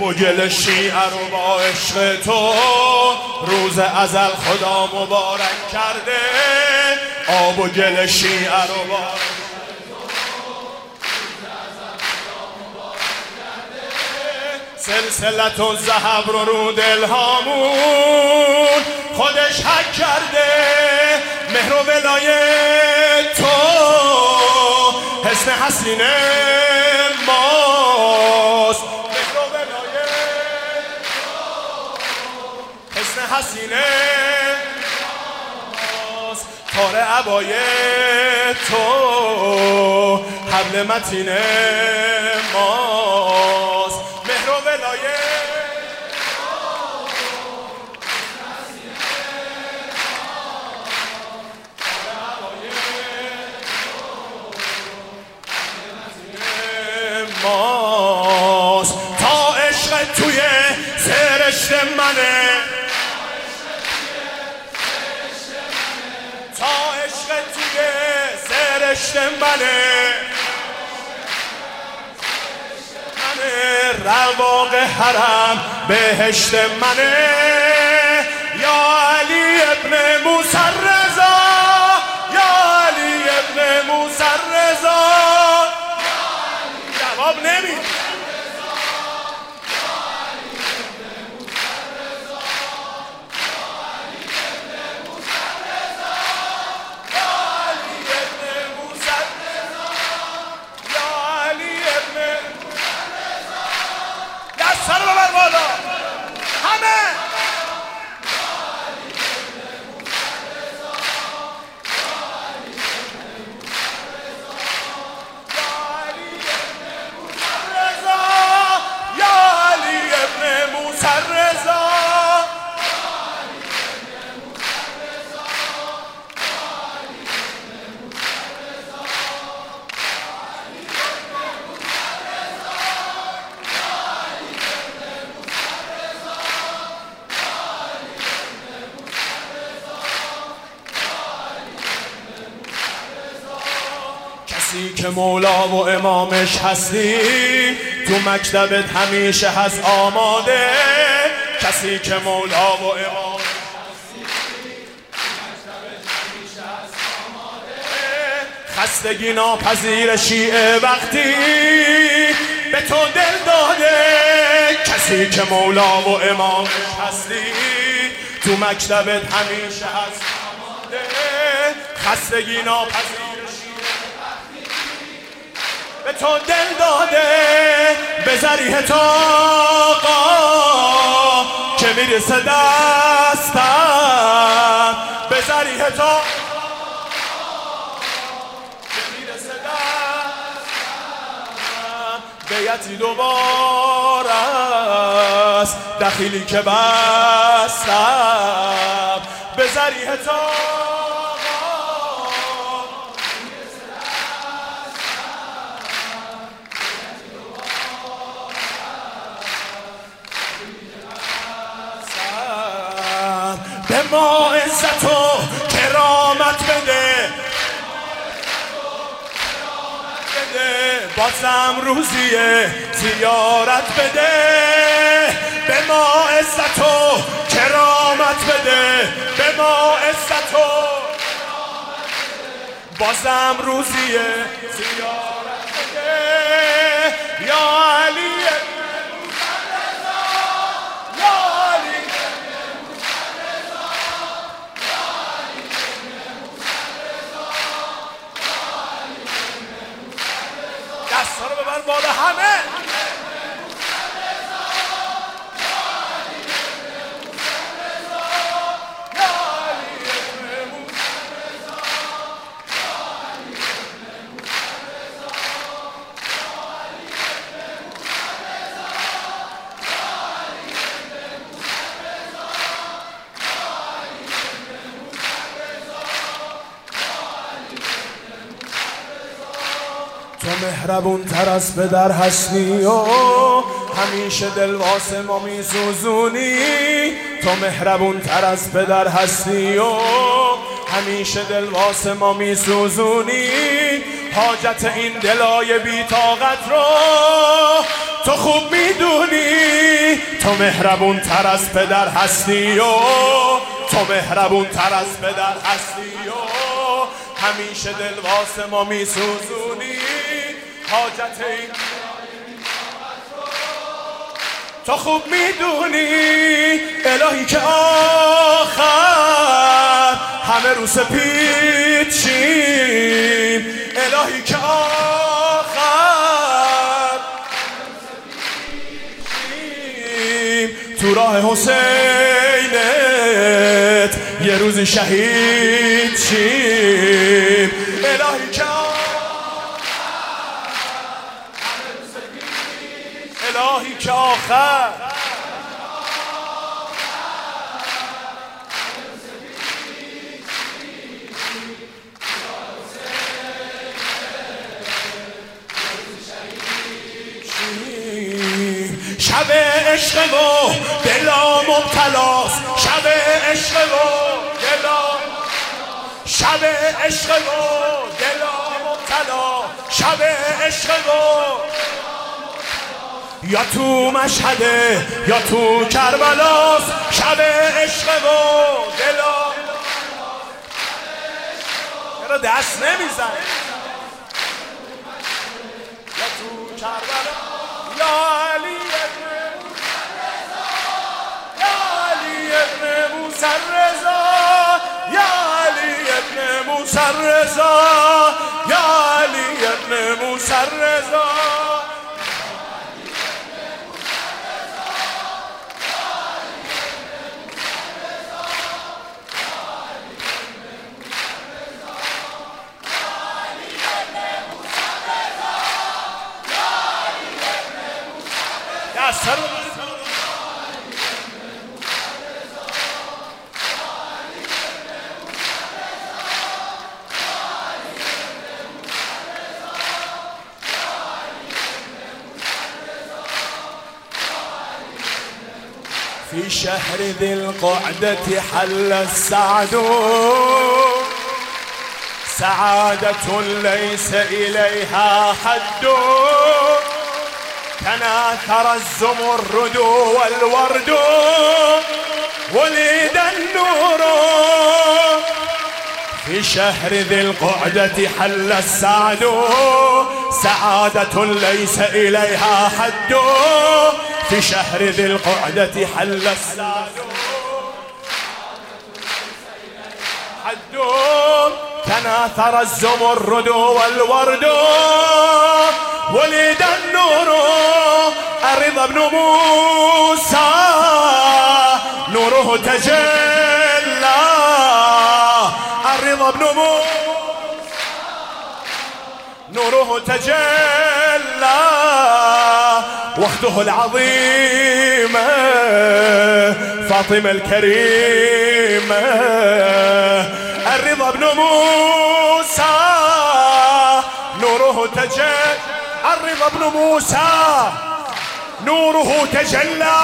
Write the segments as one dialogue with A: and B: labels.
A: آب و گل شیعه رو با عشق تو روز ازل خدا مبارک کرده. آب و گل شیعه رو با سلسلت و ذهب رو دلهامون خودش حک کرده. مهر و ولایت تو حسن حسینه ماست. مهر و ولایت تو حسن حسینه ماست. تار عبای تو حبل متین ماست. مهر و ولایت ماست. تا عشق توی سرشت منه، تا عشق توی سرشت منه، رواق حرم بهشت منه. یا علی ابن موسی رضا، یا علی ابن موسی رضا. جواب نمید. سر ببر بالا همه. یا علی ابن موسی رضا. کسی که مولا و امامش هستی تو مکتبت همیشه هست آماده. کسی که مولا و امامش هستی تو مکتبت همیشه هست آماده. خستگی ناپذیر شیعه وقتی به تو دل داده. کسی که مولا و امامش هستی تو مکتبت همیشه هست آماده. خستگی ناپذیر به تو دل داده. به ذریح تو آقا که میرسه دستم. به ذریح تو آقا که میرسه دستم. بیعتی دوباره است دخیلی که بستم. به ذریح تو به ما عزت و کرامت بده. بازم روزیه زیارت بده. به ما عزت و کرامت بده. به ما عزت و بازم روزیه زیارت بده. یا علی دستا رو ببر بالا همه. تو مهربون تر از پدر هستی و همیشه دل واسه ما میسوزونی. تو مهربون تر از پدر هستی و همیشه دل واسه ما میسوزونی. حاجت این دلای بی طاقت رو تو خوب میدونی. تو مهربون تر از پدر هستی و تو مهربون تر از پدر هستی و همیشه دل واسه ما میسوزونی حاجت این تو خوب میدونی الهی که آخر همه رو سپید شیم الهی که آخر تو راه حسینت یه روزی شهید شیم الهی که الهی که آخر شب عشق و دلا مبتلاست شب عشق و دلا شب عشق و دلا مبتلا شب عشق و یا تو مشهده یا تو کربلاست شب عشق و دلا چرا دست نمیزن یا تو کربلا یا علی ابن موسی الرضا یا علی ابن موسی الرضا یا علی ابن موسی الرضا في شهر ذي القعدة حل السعد سعادة ليس إليها حد تناثر الزمرد والورد ولد النور في شهر ذي القعدة حل السعد سعادة ليس إليها حد في شهر ذي القعدة حل السعد حد تناثر الزمرد والورد ولد النور الرضا بن موسى نوره تجلى الرضا بن موسى نوره تجلى واخته العظيمة فاطمة الكريمة الرضا بن موسى نوره تجلى الرضا بن موسى نوره تجلى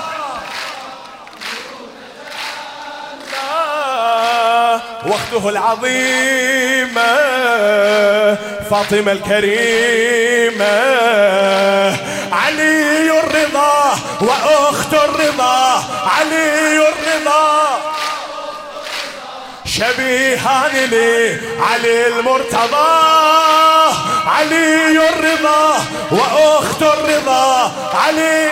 A: واخته العظيمة فاطمة الكريمة علي الرضا واخت الرضا علي الرضا شبيهان لعلي المرتضى علي الرضا واخت الرضا علي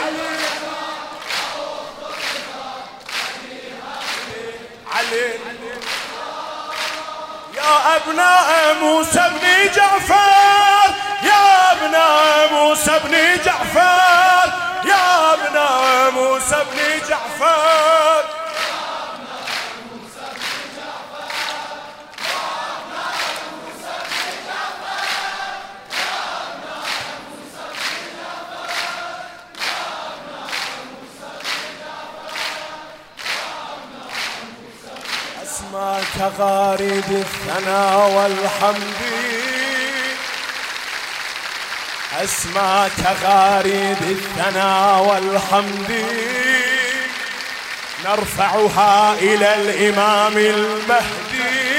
A: يا ابناء موسى بن جعفر يا ابناء موسى بن جعفر يا ابناء موسى بن جعفر أسماك غارد الثنا والحمد أسماك غارد الثنا والحمد نرفعها إلى الإمام المهدي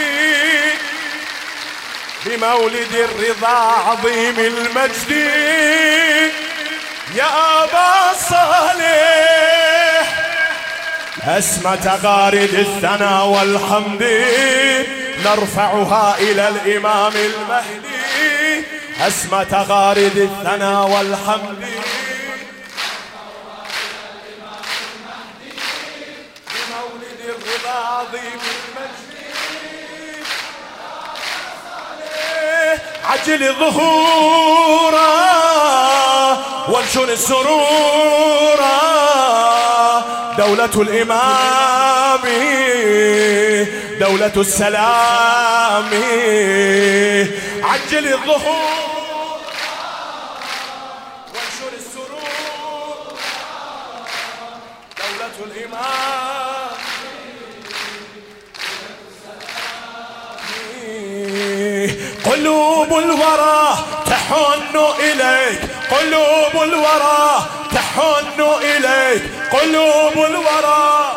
A: بمولد الرضا عظيم المجد يا أبا صالح أسمى تغارد الثناء والحمد نرفعها إلى الإمام المهدي. أسمى تغارد الثناء والحمد بمولد الرضا عظيم المجد عجل ظهورا وانشر السرورا دولة الإمام دولة السلام عجل الظهور وانشر السرور دولة الإمام قلوب الورى تحن إليك قلوب الورى تحن إليك قلوب الورى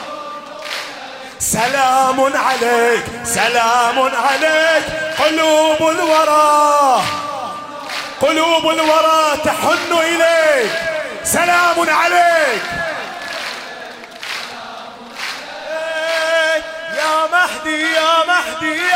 A: سلام عليك سلام عليك قلوب الورى قلوب الورى تحن إليك سلام عليك يا مهدي يا مهدي